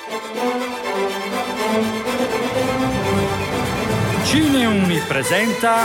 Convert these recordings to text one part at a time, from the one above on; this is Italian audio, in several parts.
Cineuni presenta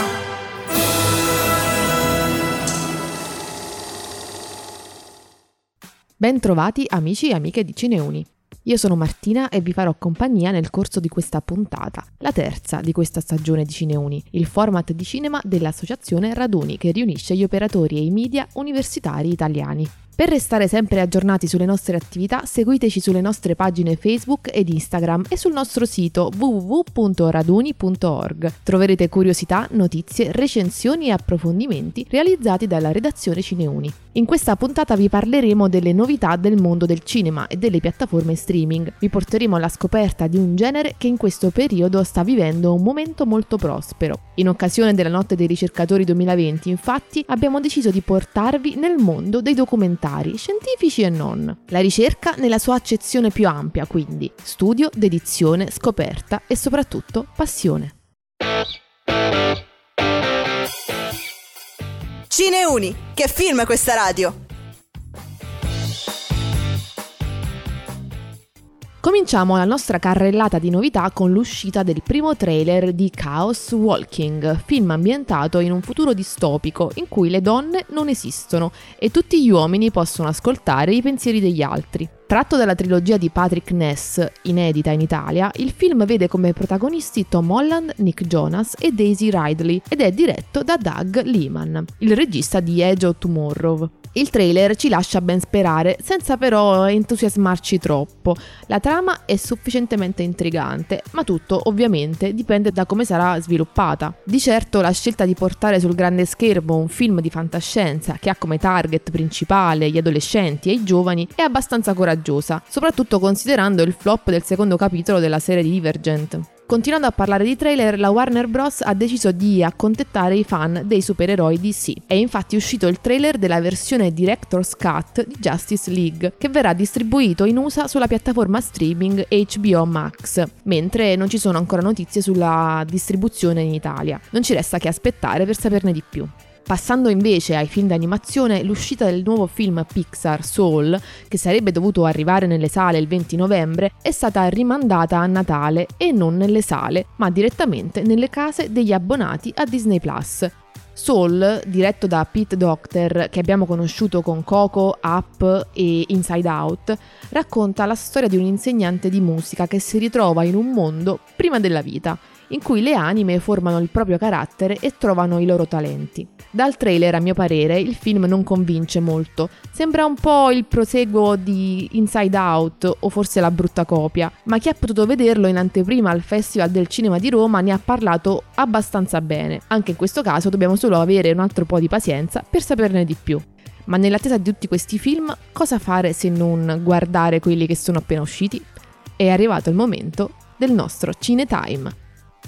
Ben trovati amici e amiche di Cineuni. Io sono Martina e vi farò compagnia nel corso di questa puntata, la terza di questa stagione di Cineuni, il format di cinema dell'associazione Raduni che riunisce gli operatori e i media universitari italiani. Per restare sempre aggiornati sulle nostre attività, seguiteci sulle nostre pagine Facebook ed Instagram e sul nostro sito www.raduni.org. Troverete curiosità, notizie, recensioni e approfondimenti realizzati dalla redazione Cineuni. In questa puntata vi parleremo delle novità del mondo del cinema e delle piattaforme streaming. Vi porteremo alla scoperta di un genere che in questo periodo sta vivendo un momento molto prospero. In occasione della Notte dei Ricercatori 2020, infatti, abbiamo deciso di portarvi nel mondo dei documentari, scientifici e non. La ricerca nella sua accezione più ampia, quindi studio, dedizione, scoperta e soprattutto passione. Cineuni, che film è questa radio? Cominciamo la nostra carrellata di novità con l'uscita del primo trailer di Chaos Walking, film ambientato in un futuro distopico in cui le donne non esistono e tutti gli uomini possono ascoltare i pensieri degli altri. Tratto dalla trilogia di Patrick Ness, inedita in Italia, il film vede come protagonisti Tom Holland, Nick Jonas e Daisy Ridley ed è diretto da Doug Liman, il regista di Edge of Tomorrow. Il trailer ci lascia ben sperare, senza però entusiasmarci troppo. La trama è sufficientemente intrigante, ma tutto ovviamente dipende da come sarà sviluppata. Di certo la scelta di portare sul grande schermo un film di fantascienza che ha come target principale gli adolescenti e i giovani è abbastanza coraggiosa, soprattutto considerando il flop del secondo capitolo della serie di Divergent. Continuando a parlare di trailer, la Warner Bros. Ha deciso di accontentare i fan dei supereroi DC. È infatti uscito il trailer della versione Director's Cut di Justice League, che verrà distribuito in USA sulla piattaforma streaming HBO Max, mentre non ci sono ancora notizie sulla distribuzione in Italia. Non ci resta che aspettare per saperne di più. Passando invece ai film d'animazione, l'uscita del nuovo film Pixar Soul, che sarebbe dovuto arrivare nelle sale il 20 novembre, è stata rimandata a Natale e non nelle sale, ma direttamente nelle case degli abbonati a Disney+. Soul, diretto da Pete Docter, che abbiamo conosciuto con Coco, Up e Inside Out, racconta la storia di un insegnante di musica che si ritrova in un mondo prima della vita, in cui le anime formano il proprio carattere e trovano i loro talenti. Dal trailer, a mio parere, il film non convince molto. Sembra un po' il proseguo di Inside Out o forse la brutta copia, ma chi ha potuto vederlo in anteprima al Festival del Cinema di Roma ne ha parlato abbastanza bene. Anche in questo caso dobbiamo solo avere un altro po' di pazienza per saperne di più. Ma nell'attesa di tutti questi film, cosa fare se non guardare quelli che sono appena usciti? È arrivato il momento del nostro Cine Time.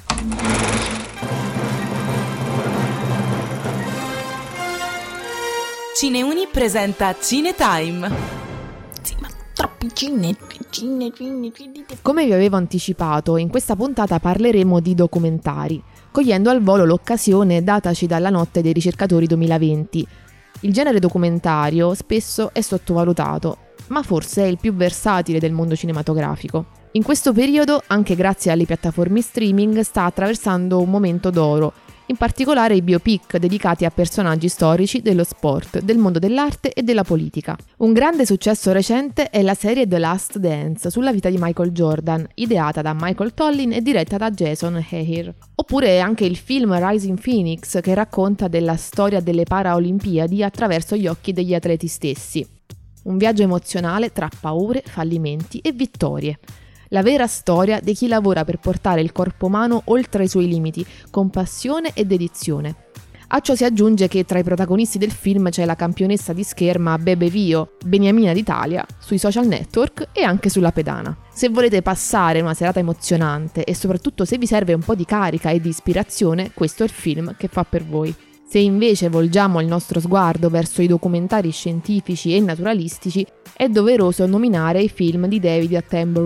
Cineuni presenta Cine Time. Sì, ma troppi cine. Come vi avevo anticipato, in questa puntata parleremo di documentari, cogliendo al volo l'occasione dataci dalla Notte dei Ricercatori 2020. Il genere documentario spesso è sottovalutato, ma forse è il più versatile del mondo cinematografico. In questo periodo, anche grazie alle piattaforme streaming, sta attraversando un momento d'oro, in particolare i biopic dedicati a personaggi storici dello sport, del mondo dell'arte e della politica. Un grande successo recente è la serie The Last Dance sulla vita di Michael Jordan, ideata da Michael Tollin e diretta da Jason Hehir. Oppure anche il film Rising Phoenix, che racconta della storia delle Paraolimpiadi attraverso gli occhi degli atleti stessi. Un viaggio emozionale tra paure, fallimenti e vittorie. La vera storia di chi lavora per portare il corpo umano oltre i suoi limiti, con passione e dedizione. A ciò si aggiunge che tra i protagonisti del film c'è la campionessa di scherma Bebe Vio, Beniamina d'Italia, sui social network e anche sulla pedana. Se volete passare una serata emozionante e soprattutto se vi serve un po' di carica e di ispirazione, questo è il film che fa per voi. Se invece volgiamo il nostro sguardo verso i documentari scientifici e naturalistici, è doveroso nominare i film di David Attenborough,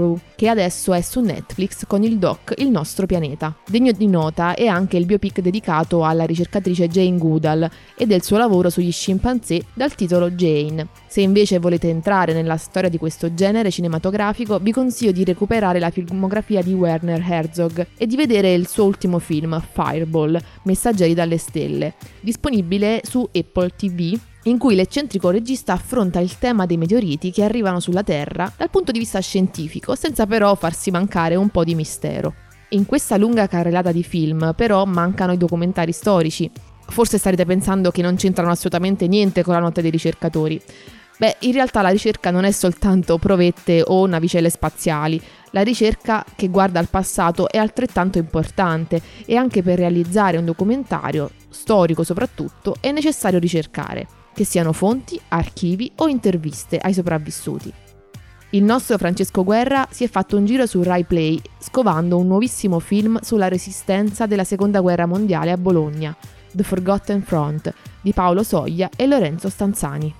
che adesso è su Netflix con il doc Il nostro pianeta. Degno di nota è anche il biopic dedicato alla ricercatrice Jane Goodall e del suo lavoro sugli scimpanzé dal titolo Jane. Se invece volete entrare nella storia di questo genere cinematografico, vi consiglio di recuperare la filmografia di Werner Herzog e di vedere il suo ultimo film, Fireball, Messaggeri dalle stelle, disponibile su Apple TV, in cui l'eccentrico regista affronta il tema dei meteoriti che arrivano sulla Terra dal punto di vista scientifico, senza però farsi mancare un po' di mistero. In questa lunga carrellata di film, però, mancano i documentari storici. Forse starete pensando che non c'entrano assolutamente niente con la notte dei ricercatori. Beh, in realtà la ricerca non è soltanto provette o navicelle spaziali. La ricerca che guarda al passato è altrettanto importante e anche per realizzare un documentario, storico soprattutto, è necessario ricercare, che siano fonti, archivi o interviste ai sopravvissuti. Il nostro Francesco Guerra si è fatto un giro su Rai Play scovando un nuovissimo film sulla resistenza della Seconda Guerra Mondiale a Bologna, The Forgotten Front, di Paolo Soglia e Lorenzo Stanzani.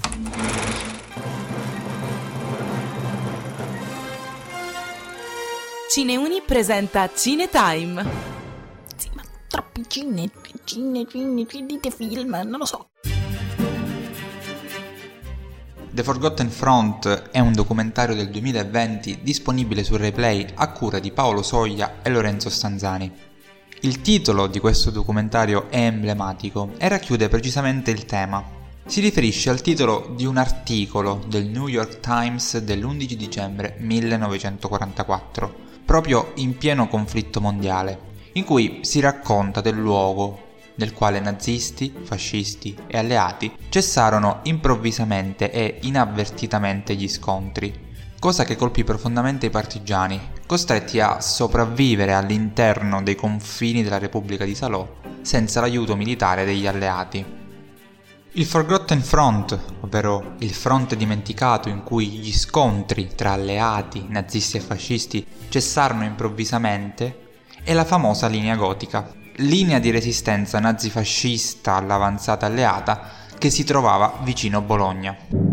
Cineuni presenta Cinetime. Sì, ma troppi dite film, non lo so. The Forgotten Front è un documentario del 2020 disponibile su RaiPlay a cura di Paolo Soglia e Lorenzo Stanzani. Il titolo di questo documentario è emblematico e racchiude precisamente il tema. Si riferisce al titolo di un articolo del New York Times dell'11 dicembre 1944, proprio in pieno conflitto mondiale, in cui si racconta del luogo nel quale nazisti, fascisti e alleati cessarono improvvisamente e inavvertitamente gli scontri, cosa che colpì profondamente i partigiani, costretti a sopravvivere all'interno dei confini della Repubblica di Salò senza l'aiuto militare degli alleati. Il Forgotten Front, ovvero il fronte dimenticato in cui gli scontri tra alleati, nazisti e fascisti cessarono improvvisamente, è la famosa linea gotica, linea di resistenza nazifascista all'avanzata alleata che si trovava vicino Bologna.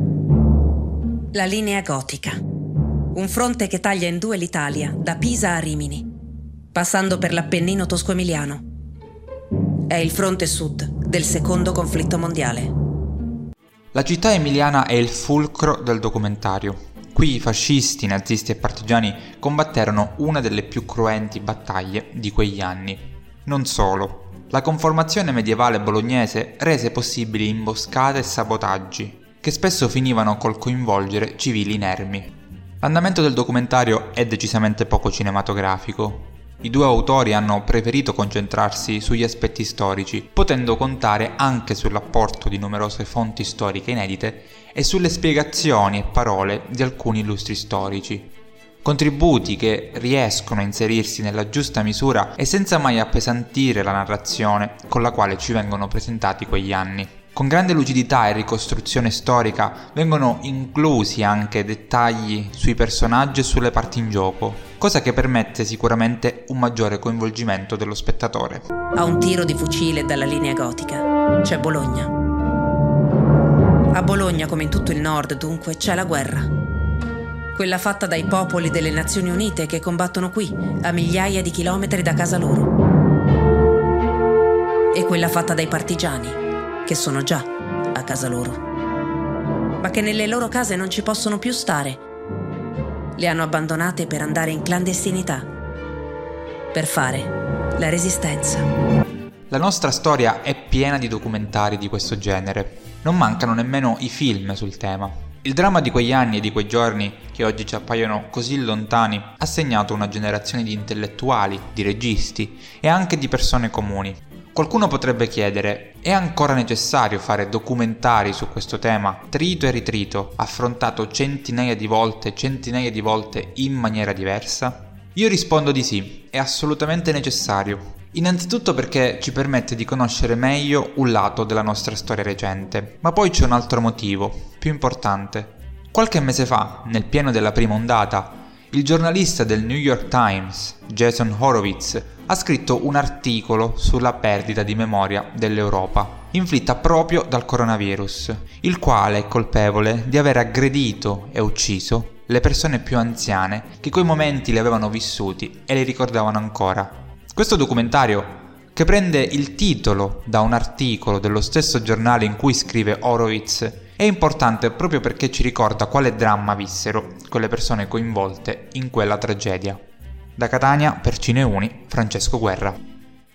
La linea gotica, un fronte che taglia in due l'Italia da Pisa a Rimini, passando per l'Appennino tosco-emiliano. È il fronte sud del secondo conflitto mondiale. La città emiliana è il fulcro del documentario. Qui i fascisti, nazisti e partigiani combatterono una delle più cruenti battaglie di quegli anni. Non solo, la conformazione medievale bolognese rese possibili imboscate e sabotaggi, che spesso finivano col coinvolgere civili inermi. L'andamento del documentario è decisamente poco cinematografico. I due autori hanno preferito concentrarsi sugli aspetti storici, potendo contare anche sull'apporto di numerose fonti storiche inedite e sulle spiegazioni e parole di alcuni illustri storici. Contributi che riescono a inserirsi nella giusta misura e senza mai appesantire la narrazione con la quale ci vengono presentati quegli anni. Con grande lucidità e ricostruzione storica vengono inclusi anche dettagli sui personaggi e sulle parti in gioco, cosa che permette sicuramente un maggiore coinvolgimento dello spettatore. A un tiro di fucile dalla linea gotica c'è Bologna. A Bologna, come in tutto il nord, dunque, c'è la guerra. Quella fatta dai popoli delle Nazioni Unite che combattono qui, a migliaia di chilometri da casa loro. E quella fatta dai partigiani, che sono già a casa loro, ma che nelle loro case non ci possono più stare. Le hanno abbandonate per andare in clandestinità, per fare la resistenza. La nostra storia è piena di documentari di questo genere. Non mancano nemmeno i film sul tema. Il dramma di quegli anni e di quei giorni, che oggi ci appaiono così lontani, ha segnato una generazione di intellettuali, di registi e anche di persone comuni. Qualcuno potrebbe chiedere: è ancora necessario fare documentari su questo tema, trito e ritrito, affrontato centinaia di volte in maniera diversa? Io rispondo di sì, è assolutamente necessario. Innanzitutto perché ci permette di conoscere meglio un lato della nostra storia recente, ma poi c'è un altro motivo, più importante. Qualche mese fa, nel pieno della prima ondata, il giornalista del New York Times, Jason Horowitz, ha scritto un articolo sulla perdita di memoria dell'Europa, inflitta proprio dal coronavirus, il quale è colpevole di aver aggredito e ucciso le persone più anziane che quei momenti li avevano vissuti e li ricordavano ancora. Questo documentario, che prende il titolo da un articolo dello stesso giornale in cui scrive Horowitz, è importante proprio perché ci ricorda quale dramma vissero quelle persone coinvolte in quella tragedia. Da Catania, per Cineuni, Francesco Guerra.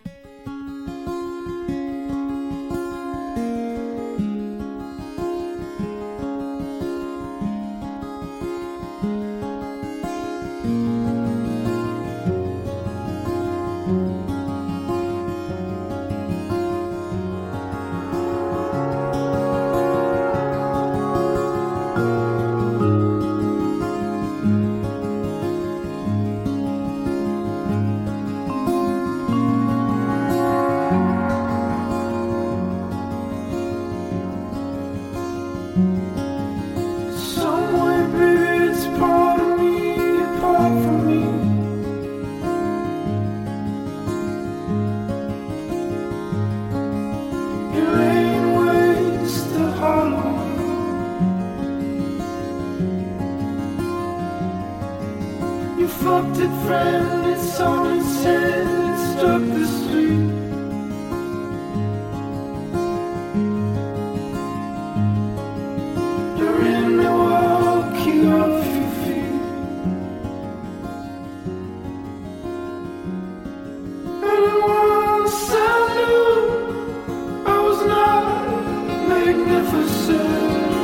Fucked it, friend, it's on its head, it struck the street. You're in Milwaukee off your feet. And once I knew I was not magnificent.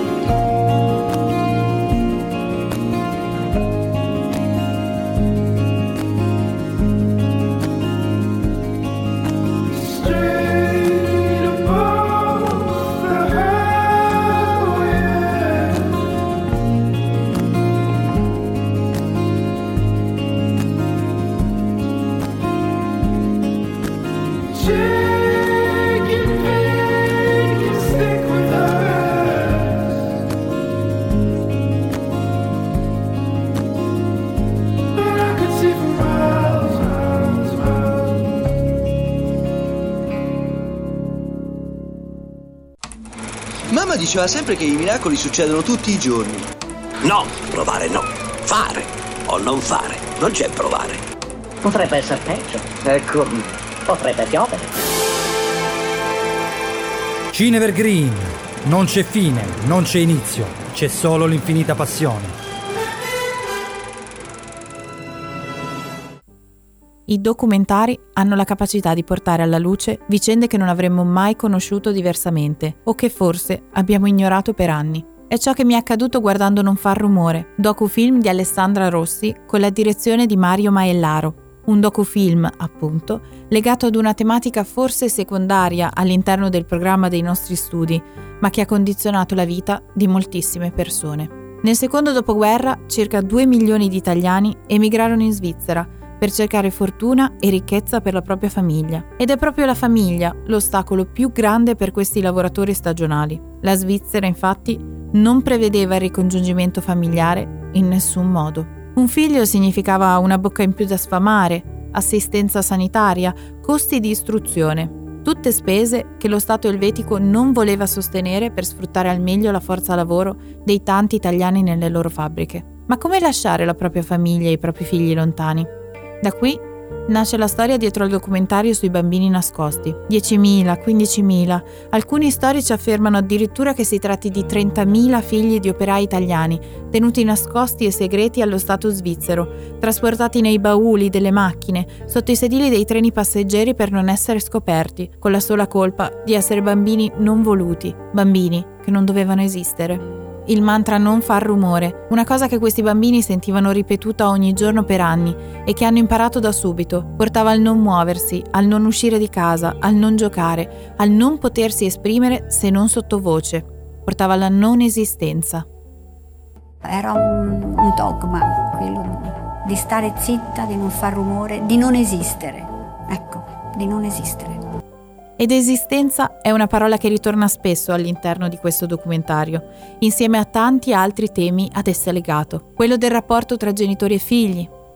Mamma diceva sempre che i miracoli succedono tutti i giorni. No, provare no. Fare o non fare. Non c'è provare. Potrebbe essere peggio. Ecco, potrebbe piovere. Cinevergreen. Non c'è fine, non c'è inizio. C'è solo l'infinita passione. I documentari hanno la capacità di portare alla luce vicende che non avremmo mai conosciuto diversamente o che forse abbiamo ignorato per anni. È ciò che mi è accaduto guardando Non far rumore, docufilm di Alessandra Rossi con la direzione di Mario Maellaro. Un docufilm, appunto, legato ad una tematica forse secondaria all'interno del programma dei nostri studi, ma che ha condizionato la vita di moltissime persone. Nel secondo dopoguerra, circa 2 milioni di italiani emigrarono in Svizzera per cercare fortuna e ricchezza per la propria famiglia. Ed è proprio la famiglia l'ostacolo più grande per questi lavoratori stagionali. La Svizzera, infatti, non prevedeva il ricongiungimento familiare in nessun modo. Un figlio significava una bocca in più da sfamare, assistenza sanitaria, costi di istruzione. Tutte spese che lo Stato elvetico non voleva sostenere per sfruttare al meglio la forza lavoro dei tanti italiani nelle loro fabbriche. Ma come lasciare la propria famiglia e i propri figli lontani? Da qui nasce la storia dietro al documentario sui bambini nascosti. 10.000, 15.000. Alcuni storici affermano addirittura che si tratti di 30.000 figli di operai italiani, tenuti nascosti e segreti allo Stato svizzero, trasportati nei bauli delle macchine, sotto i sedili dei treni passeggeri per non essere scoperti, con la sola colpa di essere bambini non voluti, bambini che non dovevano esistere. Il mantra non far rumore, una cosa che questi bambini sentivano ripetuta ogni giorno per anni e che hanno imparato da subito, portava al non muoversi, al non uscire di casa, al non giocare, al non potersi esprimere se non sottovoce, portava alla non esistenza. Era un dogma, quello di stare zitta, di non far rumore, di non esistere, ecco, di non esistere. Ed esistenza è una parola che ritorna spesso all'interno di questo documentario, insieme a tanti altri temi ad essa legato. Quello del rapporto tra genitori e figli,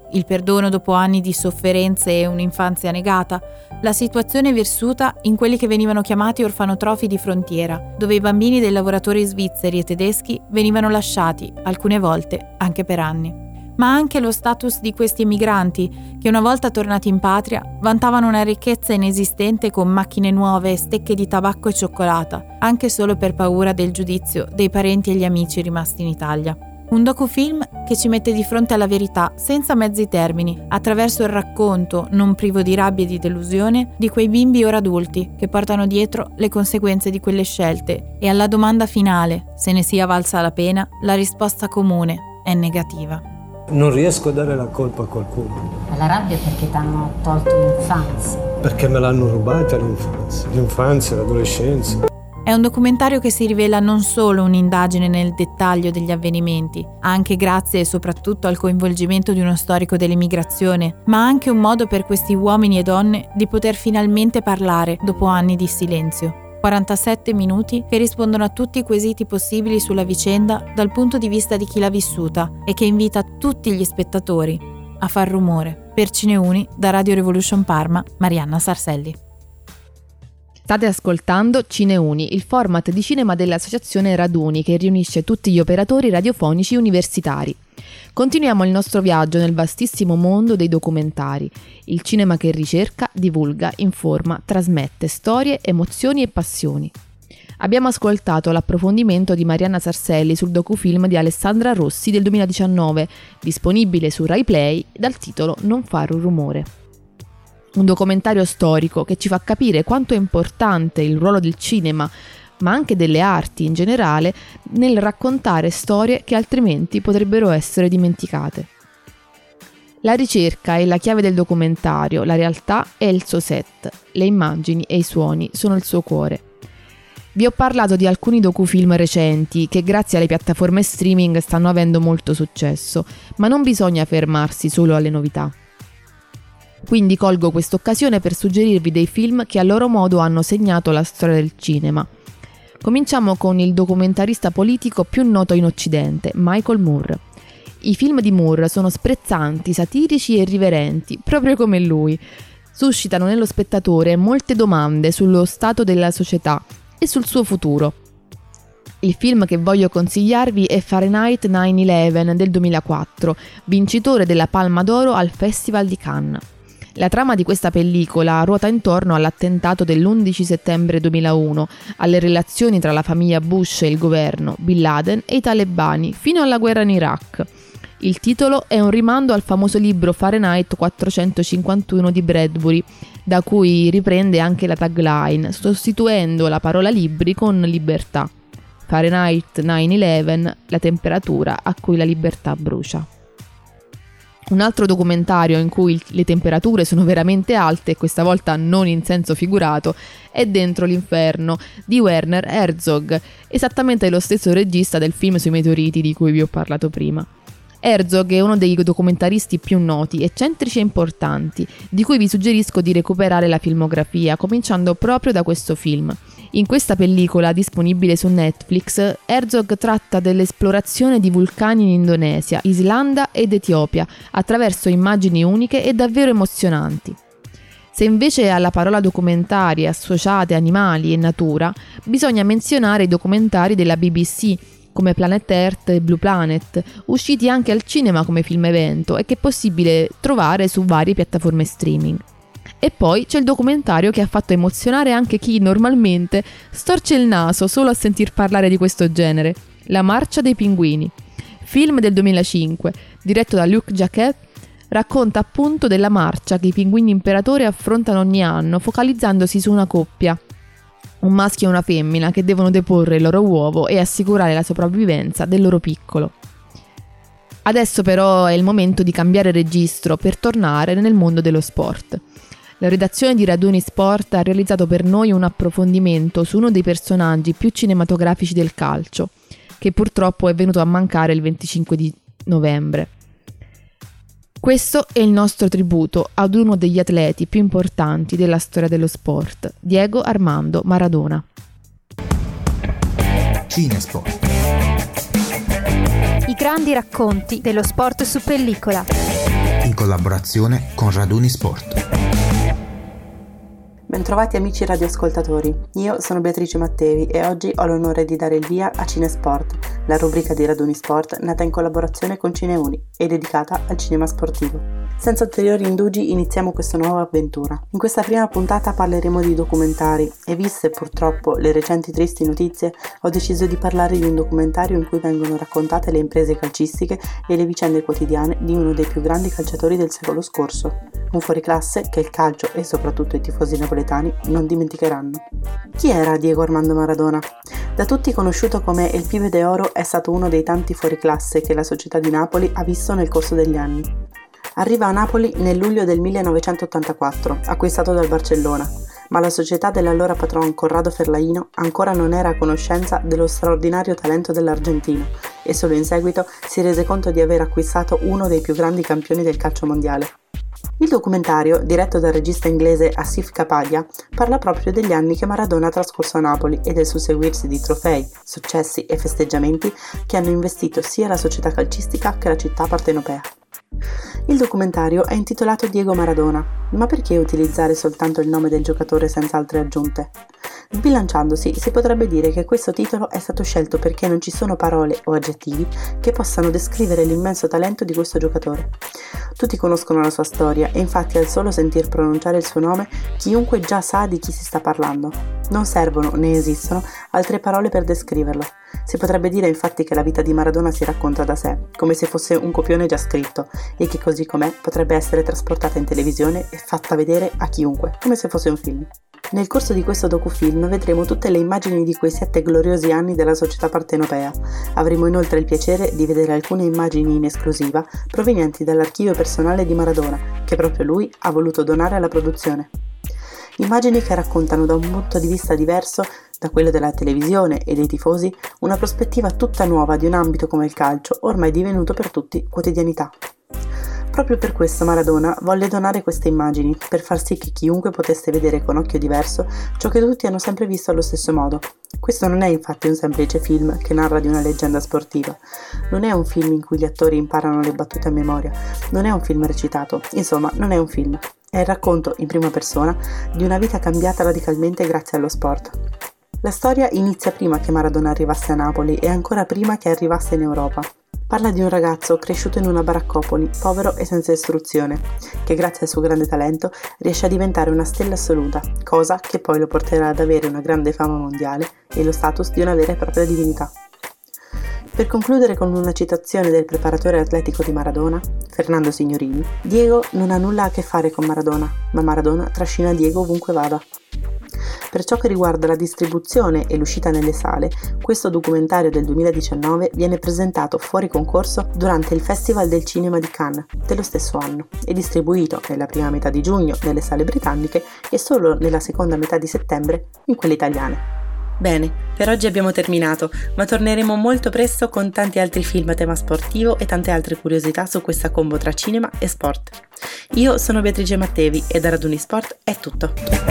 il perdono dopo anni di sofferenze e un'infanzia negata, la situazione vissuta in quelli che venivano chiamati orfanotrofi di frontiera, dove i bambini dei lavoratori svizzeri e tedeschi venivano lasciati, alcune volte, anche per anni. Ma anche lo status di questi emigranti, che una volta tornati in patria, vantavano una ricchezza inesistente con macchine nuove e stecche di tabacco e cioccolata, anche solo per paura del giudizio dei parenti e gli amici rimasti in Italia. Un docufilm che ci mette di fronte alla verità senza mezzi termini, attraverso il racconto, non privo di rabbia e di delusione, di quei bimbi ora adulti che portano dietro le conseguenze di quelle scelte, e alla domanda finale, se ne sia valsa la pena, la risposta comune è negativa. Non riesco a dare la colpa a qualcuno. La rabbia è perché ti hanno tolto l'infanzia. Perché me l'hanno rubata l'infanzia, l'adolescenza. È un documentario che si rivela non solo un'indagine nel dettaglio degli avvenimenti, anche grazie e soprattutto al coinvolgimento di uno storico dell'immigrazione, ma anche un modo per questi uomini e donne di poter finalmente parlare dopo anni di silenzio. 47 minuti che rispondono a tutti i quesiti possibili sulla vicenda dal punto di vista di chi l'ha vissuta e che invita tutti gli spettatori a far rumore. Per Cineuni, da Radio Revolution Parma, Marianna Sarselli. State ascoltando Cineuni, il format di cinema dell'associazione Raduni che riunisce tutti gli operatori radiofonici universitari. Continuiamo il nostro viaggio nel vastissimo mondo dei documentari, il cinema che ricerca, divulga, informa, trasmette storie, emozioni e passioni. Abbiamo ascoltato l'approfondimento di Marianna Sarselli sul docufilm di Alessandra Rossi del 2019, disponibile su Rai Play dal titolo Non fare un rumore. Un documentario storico che ci fa capire quanto è importante il ruolo del cinema, ma anche delle arti in generale, nel raccontare storie che altrimenti potrebbero essere dimenticate. La ricerca è la chiave del documentario, la realtà è il suo set, le immagini e i suoni sono il suo cuore. Vi ho parlato di alcuni docufilm recenti che grazie alle piattaforme streaming stanno avendo molto successo, ma non bisogna fermarsi solo alle novità. Quindi colgo quest'occasione per suggerirvi dei film che a loro modo hanno segnato la storia del cinema. Cominciamo con il documentarista politico più noto in Occidente, Michael Moore. I film di Moore sono sprezzanti, satirici e irriverenti, proprio come lui. Suscitano nello spettatore molte domande sullo stato della società e sul suo futuro. Il film che voglio consigliarvi è Fahrenheit 9/11 del 2004, vincitore della Palma d'Oro al Festival di Cannes. La trama di questa pellicola ruota intorno all'attentato dell'11 settembre 2001, alle relazioni tra la famiglia Bush e il governo, Bin Laden e i talebani, fino alla guerra in Iraq. Il titolo è un rimando al famoso libro Fahrenheit 451 di Bradbury, da cui riprende anche la tagline, sostituendo la parola libri con libertà. Fahrenheit 9/11, la temperatura a cui la libertà brucia. Un altro documentario in cui le temperature sono veramente alte, e questa volta non in senso figurato, è Dentro l'inferno di Werner Herzog, esattamente lo stesso regista del film sui meteoriti di cui vi ho parlato prima. Herzog è uno dei documentaristi più noti, eccentrici e importanti, di cui vi suggerisco di recuperare la filmografia, cominciando proprio da questo film. In questa pellicola, disponibile su Netflix, Herzog tratta dell'esplorazione di vulcani in Indonesia, Islanda ed Etiopia, attraverso immagini uniche e davvero emozionanti. Se invece alla parola documentari associate animali e natura, bisogna menzionare i documentari della BBC, come Planet Earth e Blue Planet, usciti anche al cinema come film evento e che è possibile trovare su varie piattaforme streaming. E poi c'è il documentario che ha fatto emozionare anche chi normalmente storce il naso solo a sentir parlare di questo genere, La marcia dei pinguini. Film del 2005, diretto da Luc Jacquet, racconta appunto della marcia che i pinguini imperatori affrontano ogni anno, focalizzandosi su una coppia, un maschio e una femmina, che devono deporre il loro uovo e assicurare la sopravvivenza del loro piccolo. Adesso però è il momento di cambiare registro per tornare nel mondo dello sport. La redazione di Raduni Sport ha realizzato per noi un approfondimento su uno dei personaggi più cinematografici del calcio, che purtroppo è venuto a mancare il 25 di novembre. Questo è il nostro tributo ad uno degli atleti più importanti della storia dello sport, Diego Armando Maradona. Cinesport. I grandi racconti dello sport su pellicola. in collaborazione con Raduni Sport. Bentrovati amici radioascoltatori, io sono Beatrice Mattevi e oggi ho l'onore di dare il via a Cinesport, la rubrica di Raduni Sport nata in collaborazione con Cineuni e dedicata al cinema sportivo. Senza ulteriori indugi iniziamo questa nuova avventura. In questa prima puntata parleremo di documentari e viste purtroppo le recenti tristi notizie, ho deciso di parlare di un documentario in cui vengono raccontate le imprese calcistiche e le vicende quotidiane di uno dei più grandi calciatori del secolo scorso, un fuoriclasse che il calcio e soprattutto i tifosi napoletani non dimenticheranno. Chi era Diego Armando Maradona? Da tutti conosciuto come El Pibe de Oro, è stato uno dei tanti fuoriclasse che la società di Napoli ha visto nel corso degli anni. Arriva a Napoli nel luglio del 1984, acquistato dal Barcellona, ma la società dell'allora patron Corrado Ferlaino ancora non era a conoscenza dello straordinario talento dell'argentino e solo in seguito si rese conto di aver acquistato uno dei più grandi campioni del calcio mondiale. Il documentario, diretto dal regista inglese Asif Kapadia, parla proprio degli anni che Maradona ha trascorso a Napoli e del susseguirsi di trofei, successi e festeggiamenti che hanno investito sia la società calcistica che la città partenopea. Il documentario è intitolato Diego Maradona, ma perché utilizzare soltanto il nome del giocatore senza altre aggiunte? Sbilanciandosi, si potrebbe dire che questo titolo è stato scelto perché non ci sono parole o aggettivi che possano descrivere l'immenso talento di questo giocatore. Tutti conoscono la sua storia e infatti al solo sentir pronunciare il suo nome, chiunque già sa di chi si sta parlando. Non servono, né esistono, altre parole per descriverlo. Si potrebbe dire infatti che la vita di Maradona si racconta da sé, come se fosse un copione già scritto, e che così com'è potrebbe essere trasportata in televisione e fatta vedere a chiunque, come se fosse un film. Nel corso di questo docufilm vedremo tutte le immagini di quei 7 gloriosi anni della società partenopea. Avremo inoltre il piacere di vedere alcune immagini in esclusiva provenienti dall'archivio personale di Maradona, che proprio lui ha voluto donare alla produzione. Immagini che raccontano da un punto di vista diverso da quello della televisione e dei tifosi una prospettiva tutta nuova di un ambito come il calcio, ormai divenuto per tutti quotidianità. Proprio per questo Maradona volle donare queste immagini, per far sì che chiunque potesse vedere con occhio diverso ciò che tutti hanno sempre visto allo stesso modo. Questo non è infatti un semplice film che narra di una leggenda sportiva, non è un film in cui gli attori imparano le battute a memoria, non è un film recitato, insomma non è un film, è il racconto in prima persona di una vita cambiata radicalmente grazie allo sport. La storia inizia prima che Maradona arrivasse a Napoli e ancora prima che arrivasse in Europa. Parla di un ragazzo cresciuto in una baraccopoli, povero e senza istruzione, che grazie al suo grande talento riesce a diventare una stella assoluta, cosa che poi lo porterà ad avere una grande fama mondiale e lo status di una vera e propria divinità. Per concludere con una citazione del preparatore atletico di Maradona, Fernando Signorini, Diego non ha nulla a che fare con Maradona, ma Maradona trascina Diego ovunque vada. Per ciò che riguarda la distribuzione e l'uscita nelle sale, questo documentario del 2019 viene presentato fuori concorso durante il Festival del Cinema di Cannes dello stesso anno e distribuito nella prima metà di giugno nelle sale britanniche e solo nella seconda metà di settembre in quelle italiane. Bene, per oggi abbiamo terminato, ma torneremo molto presto con tanti altri film a tema sportivo e tante altre curiosità su questa combo tra cinema e sport. Io sono Beatrice Mattevi e da Raduni Sport è tutto.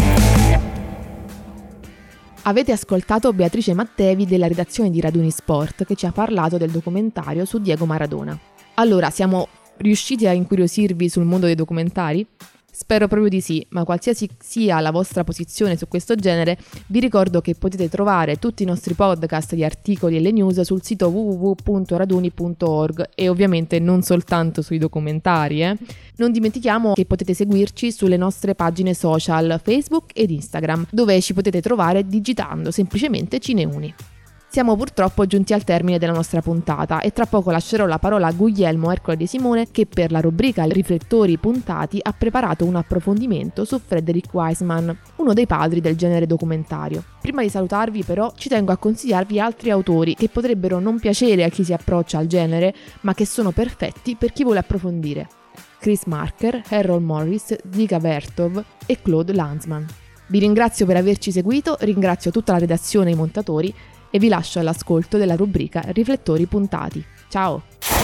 Avete ascoltato Beatrice Mattevi della redazione di Raduni Sport che ci ha parlato del documentario su Diego Maradona. Allora, siamo riusciti a incuriosirvi sul mondo dei documentari? Spero proprio di sì, ma qualsiasi sia la vostra posizione su questo genere, vi ricordo che potete trovare tutti i nostri podcast, gli articoli e le news sul sito www.raduni.org e ovviamente non soltanto sui documentari. Non dimentichiamo che potete seguirci sulle nostre pagine social Facebook ed Instagram, dove ci potete trovare digitando semplicemente Cineuni. Siamo purtroppo giunti al termine della nostra puntata e tra poco lascerò la parola a Guglielmo Ercole De Simone che per la rubrica Riflettori puntati ha preparato un approfondimento su Frederick Wiseman, uno dei padri del genere documentario. Prima di salutarvi però ci tengo a consigliarvi altri autori che potrebbero non piacere a chi si approccia al genere ma che sono perfetti per chi vuole approfondire. Chris Marker, Errol Morris, Dziga Vertov e Claude Lanzmann. Vi ringrazio per averci seguito, ringrazio tutta la redazione e i montatori e vi lascio all'ascolto della rubrica Riflettori puntati. Ciao!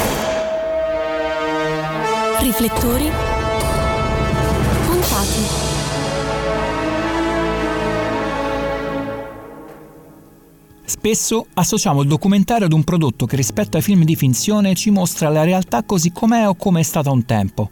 Riflettori puntati. Spesso associamo il documentario ad un prodotto che rispetto ai film di finzione ci mostra la realtà così com'è o come è stata un tempo.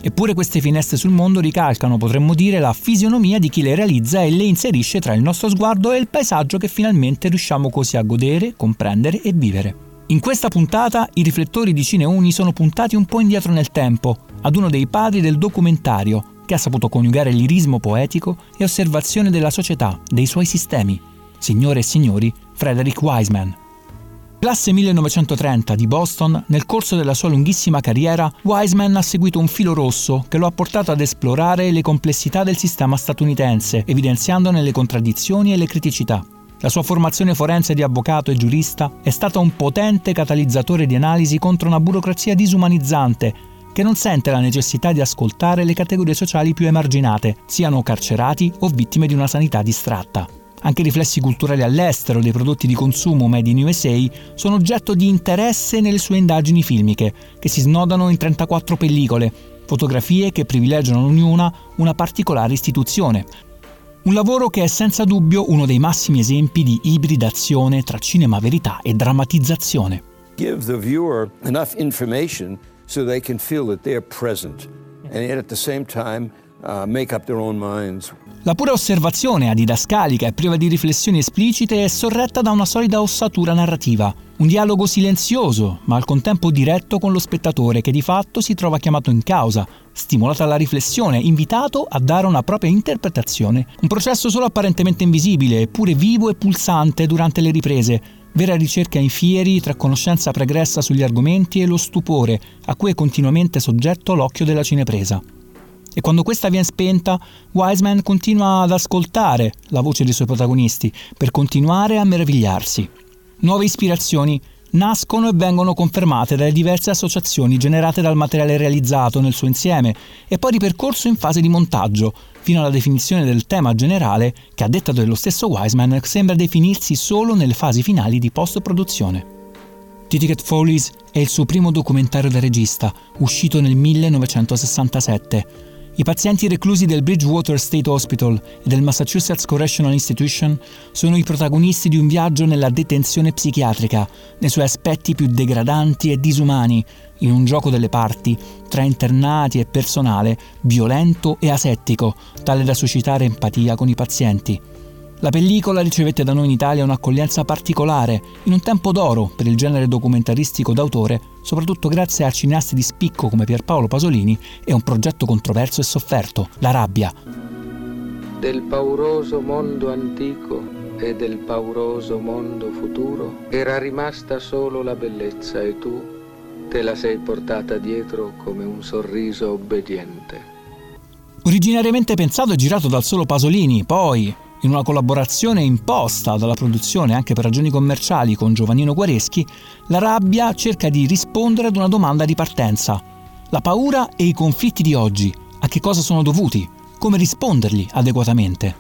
Eppure queste finestre sul mondo ricalcano, potremmo dire, la fisionomia di chi le realizza e le inserisce tra il nostro sguardo e il paesaggio che finalmente riusciamo così a godere, comprendere e vivere. In questa puntata i riflettori di Cineuni sono puntati un po' indietro nel tempo, ad uno dei padri del documentario, che ha saputo coniugare lirismo poetico e osservazione della società, dei suoi sistemi. Signore e signori, Frederick Wiseman. Classe 1930 di Boston, nel corso della sua lunghissima carriera, Wiseman ha seguito un filo rosso che lo ha portato ad esplorare le complessità del sistema statunitense, evidenziandone le contraddizioni e le criticità. La sua formazione forense di avvocato e giurista è stata un potente catalizzatore di analisi contro una burocrazia disumanizzante che non sente la necessità di ascoltare le categorie sociali più emarginate, siano carcerati o vittime di una sanità distratta. Anche i riflessi culturali all'estero dei prodotti di consumo made in USA sono oggetto di interesse nelle sue indagini filmiche, che si snodano in 34 pellicole, fotografie che privilegiano ognuna una particolare istituzione. Un lavoro che è senza dubbio uno dei massimi esempi di ibridazione tra cinema verità e drammatizzazione. Give the viewer enough information so they can feel that they're present and at the same time make up their own minds. La pura osservazione adidascalica e priva di riflessioni esplicite è sorretta da una solida ossatura narrativa, un dialogo silenzioso, ma al contempo diretto con lo spettatore che di fatto si trova chiamato in causa, stimolato alla riflessione, invitato a dare una propria interpretazione. Un processo solo apparentemente invisibile, eppure vivo e pulsante durante le riprese, vera ricerca in fieri tra conoscenza pregressa sugli argomenti e lo stupore a cui è continuamente soggetto l'occhio della cinepresa. E quando questa viene spenta, Wiseman continua ad ascoltare la voce dei suoi protagonisti per continuare a meravigliarsi. Nuove ispirazioni nascono e vengono confermate dalle diverse associazioni generate dal materiale realizzato nel suo insieme e poi ripercorso in fase di montaggio, fino alla definizione del tema generale che, a detta dello stesso Wiseman, sembra definirsi solo nelle fasi finali di post-produzione. Ticket Follies è il suo primo documentario da regista, uscito nel 1967. I pazienti reclusi del Bridgewater State Hospital e del Massachusetts Correctional Institution sono i protagonisti di un viaggio nella detenzione psichiatrica, nei suoi aspetti più degradanti e disumani, in un gioco delle parti tra internati e personale violento e asettico, tale da suscitare empatia con i pazienti. La pellicola ricevette da noi in Italia un'accoglienza particolare, in un tempo d'oro per il genere documentaristico d'autore, soprattutto grazie a cineasti di spicco come Pierpaolo Pasolini e un progetto controverso e sofferto, La rabbia. Del pauroso mondo antico e del pauroso mondo futuro era rimasta solo la bellezza e tu te la sei portata dietro come un sorriso obbediente. Originariamente pensato e girato dal solo Pasolini, poi in una collaborazione imposta dalla produzione anche per ragioni commerciali con Giovannino Guareschi, La rabbia cerca di rispondere ad una domanda di partenza. La paura e i conflitti di oggi, a che cosa sono dovuti? Come risponderli adeguatamente?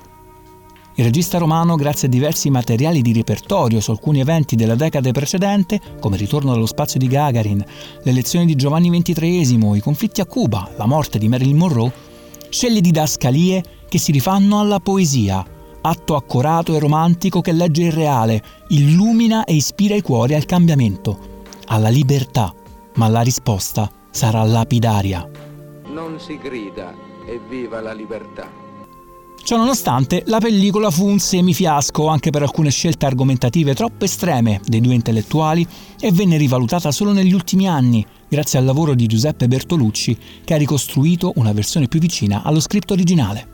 Il regista romano, grazie a diversi materiali di repertorio su alcuni eventi della decade precedente, come il ritorno dallo spazio di Gagarin, le elezioni di Giovanni XXIII, i conflitti a Cuba, la morte di Marilyn Monroe, sceglie didascalie che si rifanno alla poesia, atto accorato e romantico che legge il reale, illumina e ispira i cuori al cambiamento, alla libertà, ma la risposta sarà lapidaria. Non si grida, evviva la libertà. Ciononostante, la pellicola fu un semifiasco anche per alcune scelte argomentative troppo estreme dei due intellettuali e venne rivalutata solo negli ultimi anni, grazie al lavoro di Giuseppe Bertolucci, che ha ricostruito una versione più vicina allo script originale.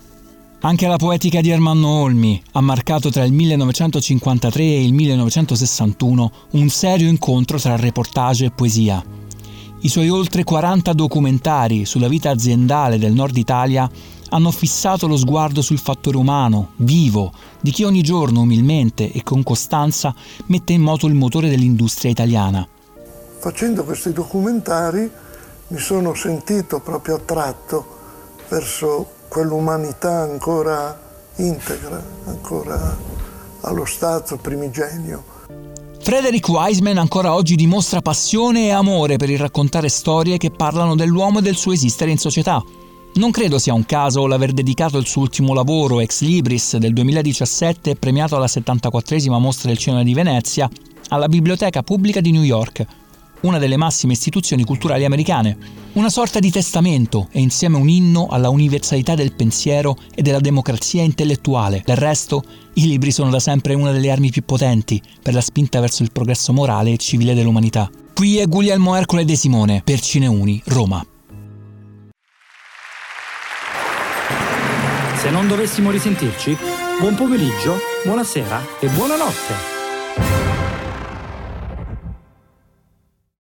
Anche la poetica di Ermanno Olmi ha marcato tra il 1953 e il 1961 un serio incontro tra reportage e poesia. I suoi oltre 40 documentari sulla vita aziendale del nord Italia hanno fissato lo sguardo sul fattore umano, vivo, di chi ogni giorno umilmente e con costanza mette in moto il motore dell'industria italiana. Facendo questi documentari mi sono sentito proprio attratto verso quell'umanità ancora integra, ancora allo stato primigenio. Frederick Wiseman ancora oggi dimostra passione e amore per il raccontare storie che parlano dell'uomo e del suo esistere in società. Non credo sia un caso l'aver dedicato il suo ultimo lavoro, Ex Libris, del 2017, premiato alla 74esima Mostra del Cinema di Venezia, alla Biblioteca Pubblica di New York. una delle massime istituzioni culturali americane. Una sorta di testamento e insieme un inno alla universalità del pensiero e della democrazia intellettuale. Del resto, i libri sono da sempre una delle armi più potenti per la spinta verso il progresso morale e civile dell'umanità. Qui è Guglielmo Ercole De Simone per Cineuni, Roma. Se non dovessimo risentirci, buon pomeriggio, buonasera e buonanotte.